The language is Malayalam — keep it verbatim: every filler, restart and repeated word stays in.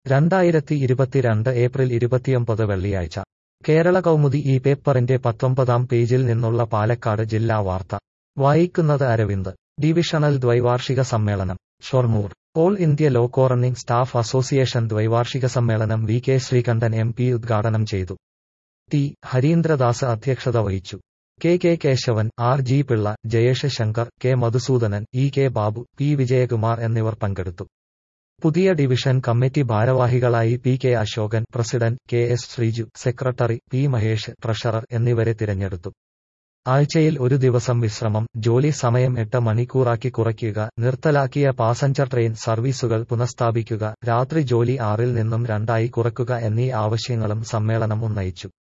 രണ്ടായിരത്തി ഇരുപത്തിരണ്ട് ഏപ്രിൽ ഇരുപത്തിയൊമ്പത് വെള്ളിയാഴ്ച കേരള കൗമുദി ഈ പേപ്പറിന്റെ പത്തൊമ്പതാം പേജിൽ നിന്നുള്ള പാലക്കാട് ജില്ലാ വാർത്ത വായിക്കുന്നത് അരവിന്ദ്. ഡിവിഷണൽ ദ്വൈവാർഷിക സമ്മേളനം Shoranur. All India loco running staff association ദ്വൈവാർഷിക സമ്മേളനം V K Sreekandan M P ഉദ്ഘാടനം ചെയ്തു. ടി ഹരീന്ദ്രദാസ് അധ്യക്ഷത വഹിച്ചു. K K Kesavan, R G Pillai, Jayesh Shankar, K Madhusoodanan, E K Babu, P Vijayakumar എന്നിവർ പങ്കെടുത്തു. പുതിയ ഡിവിഷൻ കമ്മിറ്റി ഭാരവാഹികളായി P K Ashokan, president, K S Sreeju, secretary, P Mahesh, treasurer എന്നിവരെ തിരഞ്ഞെടുത്തു. ആഴ്ചയിൽ ഒരു ദിവസം വിശ്രമം, ജോലി സമയം എട്ട് മണിക്കൂറാക്കി കുറയ്ക്കുക, നിർത്തലാക്കിയ പാസഞ്ചർ ട്രെയിൻ സർവീസുകൾ പുനഃസ്ഥാപിക്കുക, രാത്രി ജോലി ആറിൽ നിന്നും രണ്ടായി കുറയ്ക്കുക എന്നീ ആവശ്യങ്ങളും സമ്മേളനം ഉന്നയിച്ചു.